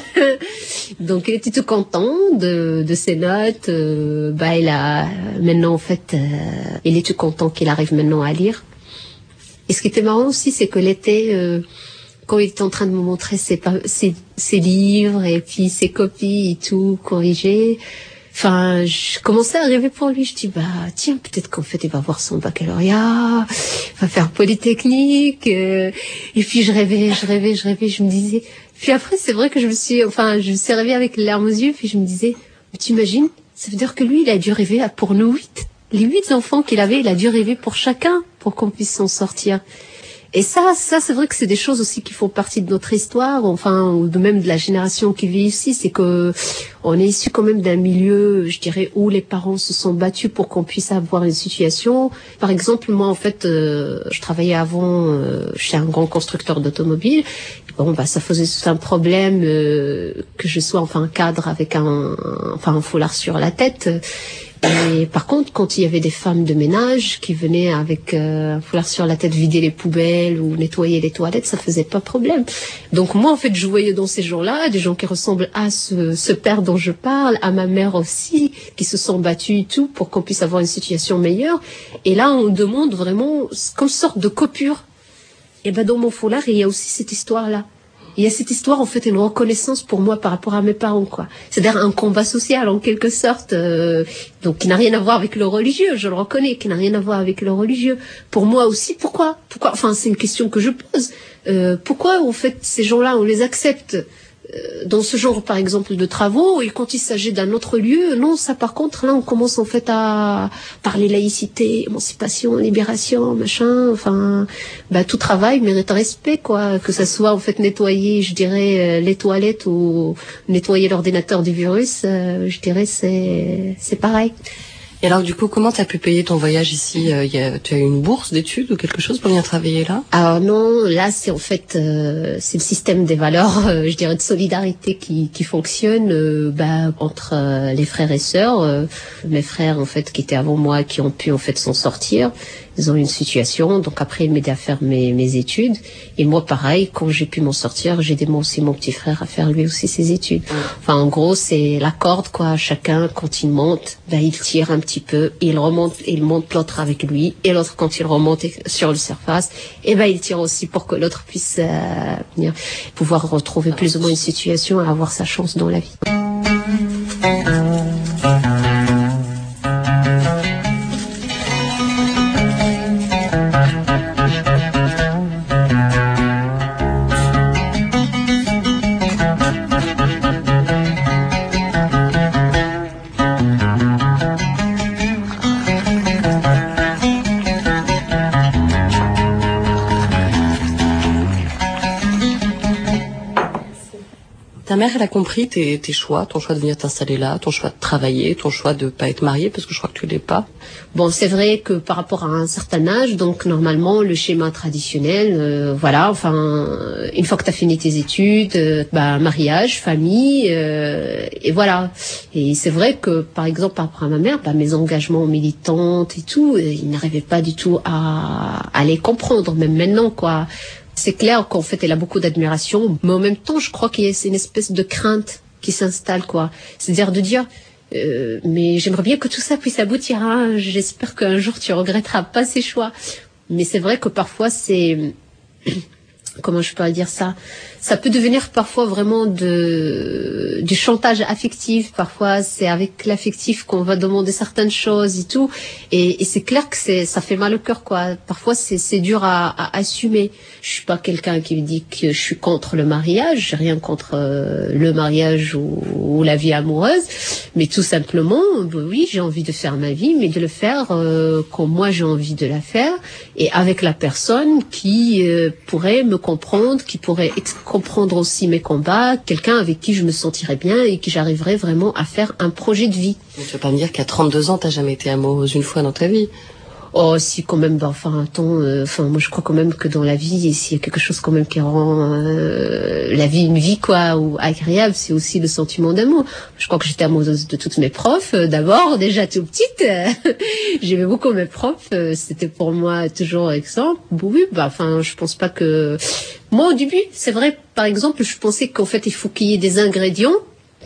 Donc il était tout content de, de ses notes. Euh, bah il a maintenant en fait, euh, il est tout content qu'il arrive maintenant à lire. Et ce qui était marrant aussi, c'est que l'été. Euh, quand il était en train de me montrer ses, ses, ses livres et puis ses copies et tout corrigé, enfin, je commençais à rêver pour lui. Je dis, bah, tiens, peut-être qu'en fait, il va avoir son baccalauréat, il va faire Polytechnique. Euh, et puis, je rêvais, je rêvais, je rêvais, je me disais. Puis après, c'est vrai que je me suis, enfin, je me suis réveillée avec les larmes aux yeux, puis je me disais, mais t'imagines, ça veut dire que lui, il a dû rêver pour nous huit. Les huit enfants qu'il avait, il a dû rêver pour chacun, pour qu'on puisse s'en sortir. Et ça, ça, c'est vrai que c'est des choses aussi qui font partie de notre histoire, enfin, ou de même de la génération qui vit ici, c'est que on est issu quand même d'un milieu, je dirais, où les parents se sont battus pour qu'on puisse avoir une situation. Par exemple, moi, en fait, euh, je travaillais avant euh, chez un grand constructeur d'automobiles. Bon, bah, ça faisait tout un problème euh, que je sois, enfin, cadre avec un, enfin, un foulard sur la tête. Et par contre, quand il y avait des femmes de ménage qui venaient avec euh, un foulard sur la tête vider les poubelles ou nettoyer les toilettes, ça faisait pas problème. Donc moi, en fait, je voyais dans ces gens-là des gens qui ressemblent à ce, ce père dont je parle, à ma mère aussi, qui se sont battus et tout pour qu'on puisse avoir une situation meilleure. Et là, on demande vraiment comme sorte de coupure. Et ben dans mon foulard, il y a aussi cette histoire-là. Il y a cette histoire, en fait, une reconnaissance pour moi par rapport à mes parents, quoi. C'est-à-dire un combat social, en quelque sorte, euh, donc qui n'a rien à voir avec le religieux, je le reconnais, qui n'a rien à voir avec le religieux. Pour moi aussi, pourquoi Pourquoi Enfin, c'est une question que je pose. Euh, pourquoi, en fait, ces gens-là, on les accepte euh, dans ce genre, par exemple, de travaux, et quand il s'agit d'un autre lieu, non, ça, par contre, là, on commence, en fait, à parler laïcité, émancipation, libération, machin, enfin, bah, tout travail mérite respect, quoi, que ça soit, en fait, nettoyer, je dirais, euh, les toilettes ou nettoyer l'ordinateur du virus, euh, je dirais, c'est, c'est pareil. Et alors, du coup, comment t'as pu payer ton voyage ici? euh, y a, Tu as eu une bourse d'études ou quelque chose pour venir travailler là? Alors non, là, c'est en fait, euh, c'est le système des valeurs, euh, je dirais, de solidarité qui, qui fonctionne euh, bah, entre euh, les frères et sœurs. Euh, mes frères, en fait, qui étaient avant moi, qui ont pu, en fait, s'en sortir. Ils ont eu une situation, donc après, ils m'aidaient à faire mes, mes études. Et moi, pareil, quand j'ai pu m'en sortir, j'ai aidé moi aussi mon petit frère à faire lui aussi ses études. Enfin, en gros, c'est la corde, quoi. Chacun, quand il monte, ben, il tire un petit peu, il remonte, il monte l'autre avec lui. Et l'autre, quand il remonte sur le surface, et ben, il tire aussi pour que l'autre puisse euh, venir, pouvoir retrouver plus ou moins une situation et avoir sa chance dans la vie. Ta mère, elle a compris tes, tes choix, ton choix de venir t'installer là, ton choix de travailler, ton choix de pas être mariée, parce que je crois que tu l'es pas. Bon, c'est vrai que par rapport à un certain âge, donc normalement le schéma traditionnel, euh, voilà, enfin, une fois que tu as fini tes études, euh, bah, mariage, famille, euh, et voilà. Et c'est vrai que par exemple par rapport à ma mère, bah, mes engagements militantes et tout, ils n'arrivaient pas du tout à, à les comprendre, même maintenant, quoi. C'est clair qu'en fait, elle a beaucoup d'admiration, mais en même temps, je crois qu'il y a c'est une espèce de crainte qui s'installe, quoi. C'est-à-dire de dire, euh, mais j'aimerais bien que tout ça puisse aboutir. Hein. J'espère qu'un jour tu regretteras pas ces choix. Mais c'est vrai que parfois, c'est comment je peux dire ça, ça peut devenir parfois vraiment de du chantage affectif. Parfois, c'est avec l'affectif qu'on va demander certaines choses et tout. Et, et c'est clair que c'est ça fait mal au cœur, quoi. Parfois, c'est c'est dur à, à assumer. Je suis pas quelqu'un qui me dit que je suis contre le mariage. J'ai rien contre euh, le mariage ou, ou la vie amoureuse. Mais tout simplement, bah oui, j'ai envie de faire ma vie, mais de le faire euh, comme moi j'ai envie de la faire et avec la personne qui euh, pourrait me comprendre, qui pourrait ex- comprendre aussi mes combats, quelqu'un avec qui je me sentirais bien et qui j'arriverais vraiment à faire un projet de vie. Tu vas pas me dire qu'à trente-deux ans, t'as jamais été amoureuse une fois dans ta vie? Oh, si, quand même, bah, enfin, attends, euh, enfin, moi, je crois quand même que dans la vie, s'il y a quelque chose quand même qui rend euh, la vie une vie, quoi, ou agréable, c'est aussi le sentiment d'amour. Je crois que j'étais amoureuse de toutes mes profs, euh, d'abord, déjà tout petite, euh, j'aimais beaucoup mes profs, euh, c'était pour moi toujours excellent. Oui, bah, enfin, je pense pas que... Moi, au début, c'est vrai, par exemple, je pensais qu'en fait, il faut qu'il y ait des ingrédients,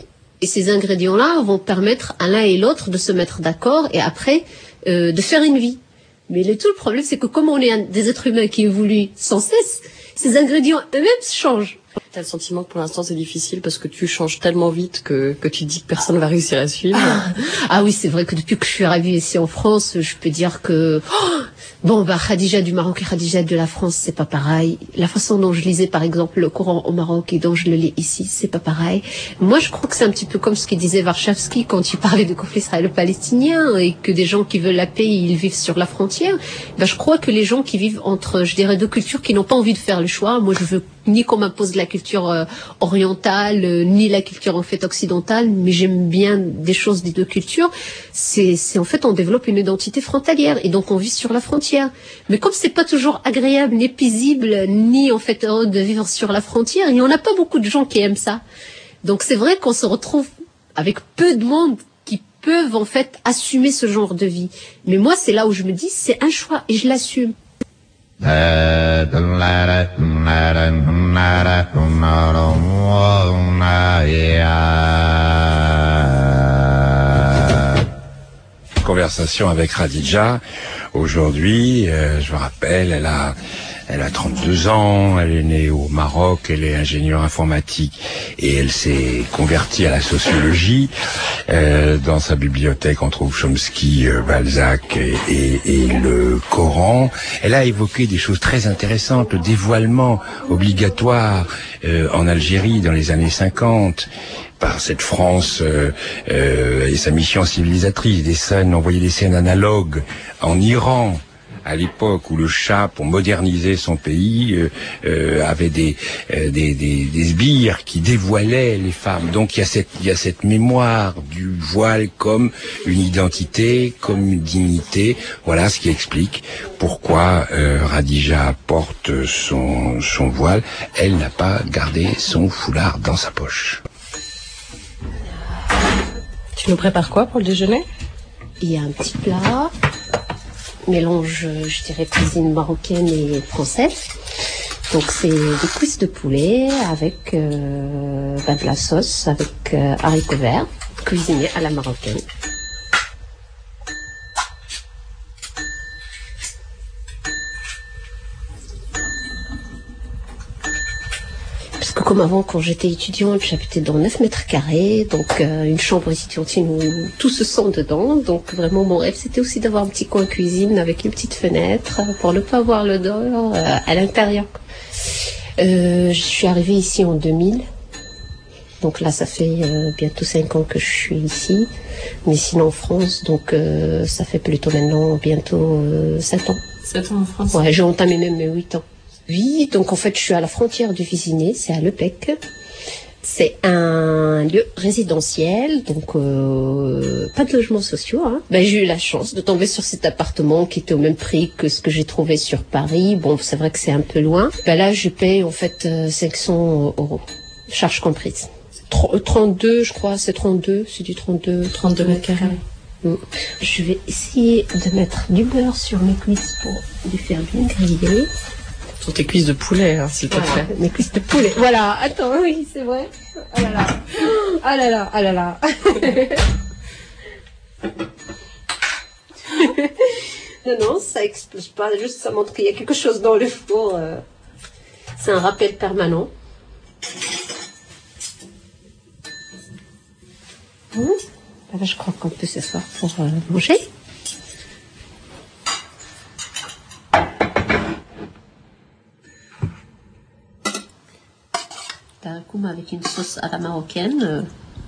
et ces ingrédients-là vont permettre à l'un et l'autre de se mettre d'accord, et après, euh, de faire une vie. Mais le tout le problème, c'est que comme on est un, des êtres humains qui évoluent sans cesse, ces ingrédients eux-mêmes changent. T'as le sentiment que pour l'instant c'est difficile parce que tu changes tellement vite que, que tu dis que personne va réussir à suivre. Ah, ah oui, c'est vrai que depuis que je suis arrivée ici en France, je peux dire que... Oh, bon, bah, Khadija du Maroc et Khadija de la France, c'est pas pareil. La façon dont je lisais, par exemple, le Coran au Maroc et dont je le lis ici, c'est pas pareil. Moi, je crois que c'est un petit peu comme ce qu'il disait Warshawski quand il parlait du conflit israélo-palestinien et que des gens qui veulent la paix, ils vivent sur la frontière. Bah, je crois que les gens qui vivent entre, je dirais, deux cultures qui n'ont pas envie de faire le choix, moi, je veux ni qu'on m'impose la culture euh, orientale, euh, ni la culture en fait occidentale, mais j'aime bien des choses des deux cultures. C'est, c'est en fait on développe une identité frontalière et donc on vit sur la frontière. Mais comme c'est pas toujours agréable, ni paisible, ni en fait heureux de vivre sur la frontière, il y en a pas beaucoup de gens qui aiment ça. Donc c'est vrai qu'on se retrouve avec peu de monde qui peuvent en fait assumer ce genre de vie. Mais moi c'est là où je me dis c'est un choix et je l'assume. Conversation avec Khadija. Aujourd'hui, euh, je me rappelle, elle a Elle a trente-deux ans, elle est née au Maroc, elle est ingénieure informatique et elle s'est convertie à la sociologie. Euh, dans sa bibliothèque, on trouve Chomsky, euh, Balzac et, et, et le Coran. Elle a évoqué des choses très intéressantes, le dévoilement obligatoire euh, en Algérie dans les années cinquante. Par cette France euh, euh, et sa mission civilisatrice, des scènes, envoyer des scènes analogues en Iran, à l'époque où le Shah, pour moderniser son pays, euh, euh, avait des, euh, des, des, des sbires qui dévoilaient les femmes. Donc il y a cette, il y a cette mémoire du voile comme une identité, comme une dignité. Voilà ce qui explique pourquoi euh, Khadija porte son, son voile. Elle n'a pas gardé son foulard dans sa poche. Tu nous prépares quoi pour le déjeuner? Il y a un petit plat, mélange, je dirais, cuisine marocaine et française. Donc c'est des cuisses de poulet avec euh, bah, de la sauce, avec euh, haricots verts, cuisinés à la marocaine. Comme avant, quand j'étais étudiante, j'habitais dans neuf mètres carrés, donc euh, une chambre étudiantine où tout se sent dedans. Donc vraiment, mon rêve, c'était aussi d'avoir un petit coin cuisine avec une petite fenêtre pour ne pas avoir l'odeur euh, à l'intérieur. Euh, je suis arrivée ici en deux mille. Donc là, ça fait euh, bientôt cinq ans que je suis ici. Mais sinon en France, donc euh, ça fait plutôt maintenant bientôt euh, sept ans. sept ans en France? Ouais, j'ai entamé même mes huit ans. Oui, donc en fait, je suis à la frontière du Vésiné, c'est à Lepec. C'est un lieu résidentiel, donc euh, pas de logements sociaux. Hein. Ben, j'ai eu la chance de tomber sur cet appartement qui était au même prix que ce que j'ai trouvé sur Paris. Bon, c'est vrai que c'est un peu loin. Ben là, je paye en fait euh, cinq cents euros, charges comprises. trente-deux, je crois, c'est trente-deux, c'est du trente-deux, trente-deux mètres carrés. Mmh. Je vais essayer de mettre du beurre sur mes cuisses pour les faire bien griller. Sur tes cuisses de poulet, hein, s'il te voilà, plaît. Mes cuisses de poulet. Voilà, attends, oui, c'est vrai. Ah là là. Ah là là, ah là là. Non, non, ça explose pas, juste ça montre qu'il y a quelque chose dans le four. Euh... C'est un rappel permanent. Mmh. Là, je crois qu'on peut s'asseoir pour euh, manger. Un coup avec une sauce à la marocaine.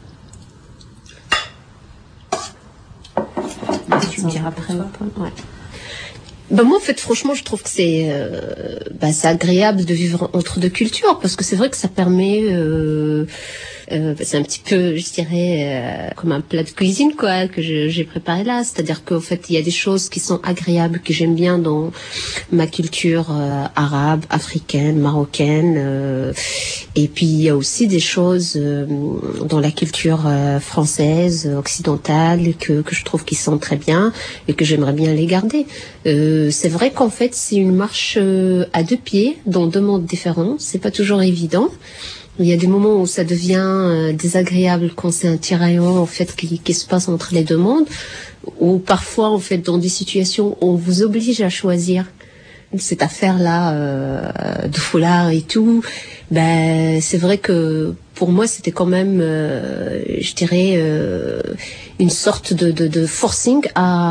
Tu me diras après. Ouais. Ben moi, en fait, franchement, je trouve que c'est euh, ben, c'est agréable de vivre entre deux cultures parce que c'est vrai que ça permet. Euh, euh, c'est un petit peu, je dirais, euh, comme un plat de cuisine, quoi, que je, j'ai préparé là. C'est-à-dire qu'en fait, il y a des choses qui sont agréables, que j'aime bien dans ma culture euh, arabe, africaine, marocaine. Euh, et puis, il y a aussi des choses euh, dans la culture euh, française, occidentale, que, que je trouve qui sont très bien et que j'aimerais bien les garder. Euh, c'est vrai qu'en fait, c'est une marche euh, à deux pieds, dans deux mondes différents. C'est pas toujours évident. Il y a des moments où ça devient euh, désagréable quand c'est un tiraillement en fait qui, qui se passe entre les deux mondes, ou parfois en fait dans des situations où on vous oblige à choisir cette affaire-là euh, de foulard et tout. Ben c'est vrai que pour moi c'était quand même, euh, je dirais, euh, une sorte de, de, de forcing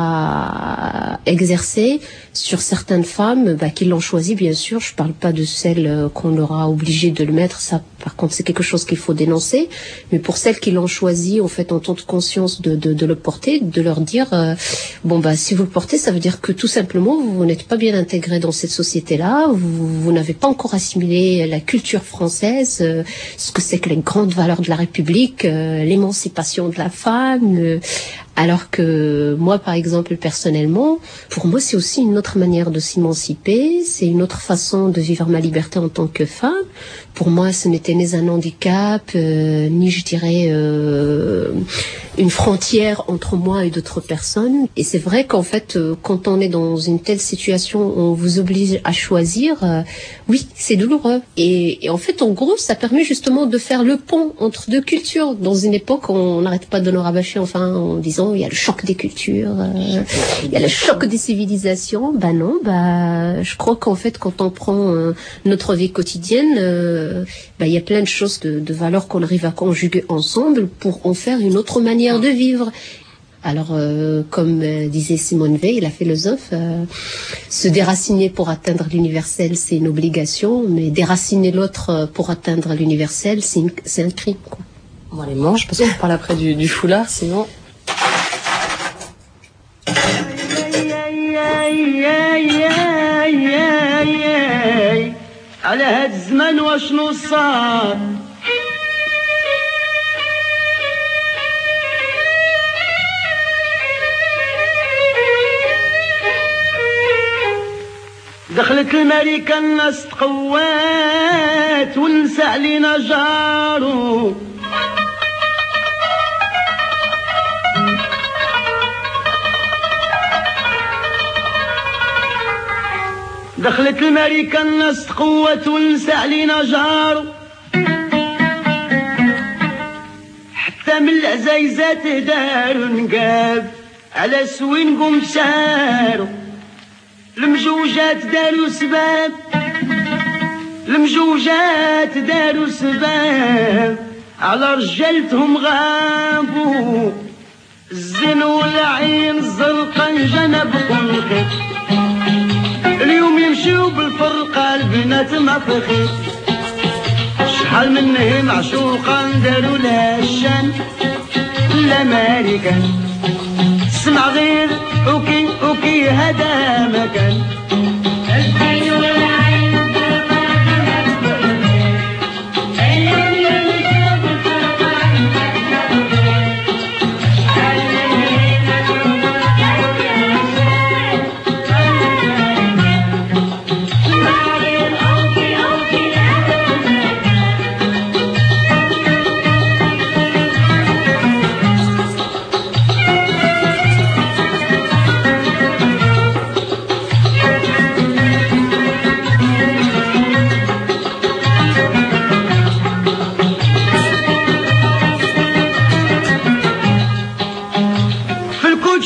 à exercer sur certaines femmes bah, qui l'ont choisi, bien sûr. Je parle pas de celles qu'on aura obligé de le mettre, ça par contre c'est quelque chose qu'il faut dénoncer, mais pour celles qui l'ont choisi en fait en toute conscience de, de, de le porter, de leur dire euh, bon bah si vous le portez, ça veut dire que tout simplement vous, vous n'êtes pas bien intégré dans cette société-là, vous, vous n'avez pas encore assimilé la culture française, euh, ce que c'est que les grandes valeurs de la République, euh, l'émancipation de la femme, euh, alors que moi, par exemple, personnellement, pour moi, c'est aussi une autre manière de s'émanciper, c'est une autre façon de vivre ma liberté en tant que femme. Pour moi, ce n'était ni un handicap, euh, ni, je dirais, euh, une frontière entre moi et d'autres personnes. Et c'est vrai qu'en fait, euh, quand on est dans une telle situation où on vous oblige à choisir, euh, oui, c'est douloureux. Et, et en fait, en gros, ça permet justement de faire le pont entre deux cultures. Dans une époque, on n'arrête pas de nous rabâcher, enfin, en disant il y a le choc des cultures, euh, il y a le choc des civilisations. Ben non, bah, je crois qu'en fait, quand on prend euh, notre vie quotidienne, euh, bah, il y a plein de choses, de, de valeurs qu'on arrive à conjuguer ensemble pour en faire une autre manière de vivre. Alors, euh, comme euh, disait Simone Veil, la philosophe, euh, se déraciner pour atteindre l'universel, c'est une obligation, mais déraciner l'autre pour atteindre l'universel, c'est, une, c'est un crime, quoi. On les mange parce qu'on parle après du, du foulard, sinon. على هاد الزمان واشنو صار دخلت الملكة الناس تقوات والنساء علينا جارو دخلت الملكة الناس تقوت والنساء علينا جارو حتى من العزايزات دارو نقاب على سوين قوم شارو المجوجات دارو سباب المجوجات دارو سباب على رجالتهم غابو الزين والعين الزرقا جنبكم الخير اليوم يمشيو بالفرقة البنات ما فخير شحال منهم عشوقا داروا لها الشان الامريكان اسمع غير اوكي اوكي هذا مكان الزين والعين اليوم يمشيو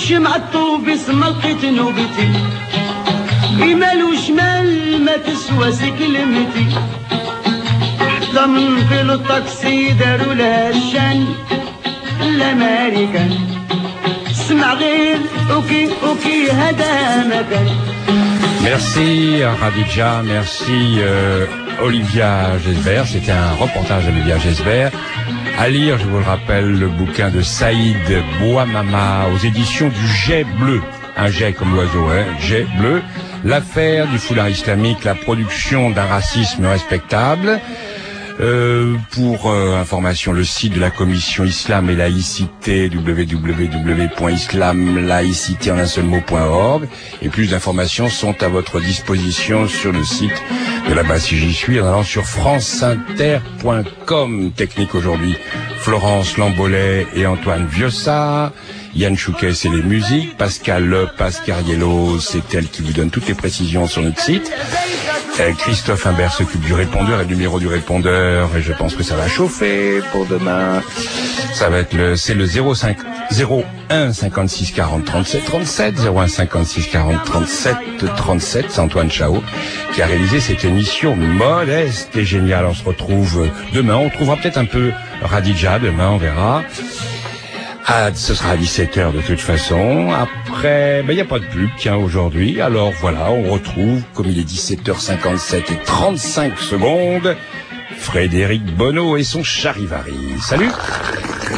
شمعته باسم لقيت نوبتي يمال وشمال ما تسوى سي كلمتي حتى من في الطاكسي داروا لها الشان الامريكان اسمع غير اوكي اوكي هذا مكان. Merci Radija, merci euh, Olivia Gesbert. C'était un reportage d'Olivia Gesbert. À lire, je vous le rappelle, le bouquin de Saïd Bouamama aux éditions du Jet Bleu. Un jet comme l'oiseau, hein, jet bleu. L'affaire du foulard islamique, la production d'un racisme respectable. Euh, pour euh, information, le site de la commission Islam et laïcité, w w w point islam laïcité en un seul mot point org, et plus d'informations sont à votre disposition sur le site de là-bas si j'y suis en allant sur franceinter point com. Technique aujourd'hui, Florence Lambolet et Antoine Viossa. Yann Chouquet, c'est les musiques. Pascal Le, Pascariello, c'est elle qui vous donne toutes les précisions sur notre site. Euh, Christophe Imbert s'occupe du répondeur et du numéro du répondeur, et je pense que ça va chauffer pour demain. Ça va être le, c'est le zéro cinq, zéro un cinquante-six quarante trente-sept trente-sept, zéro un cinquante-six quarante trente-sept trente-sept. C'est Antoine Chao qui a réalisé cette émission modeste et géniale. On se retrouve demain. On trouvera peut-être un peu Radija demain, on verra. Ah, ce sera à dix-sept heures de toute façon. Après, ben, il n'y a pas de pub, tiens, aujourd'hui. Alors voilà, on retrouve, comme il est dix-sept heures cinquante-sept et trente-cinq secondes, Frédéric Bonneau et son Charivari. Salut!